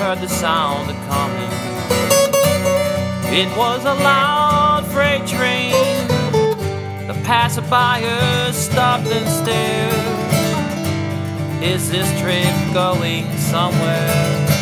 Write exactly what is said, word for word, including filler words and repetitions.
heard the sound of coming. It was a loud freight train. The passerby stopped and stared. Is this trip going somewhere?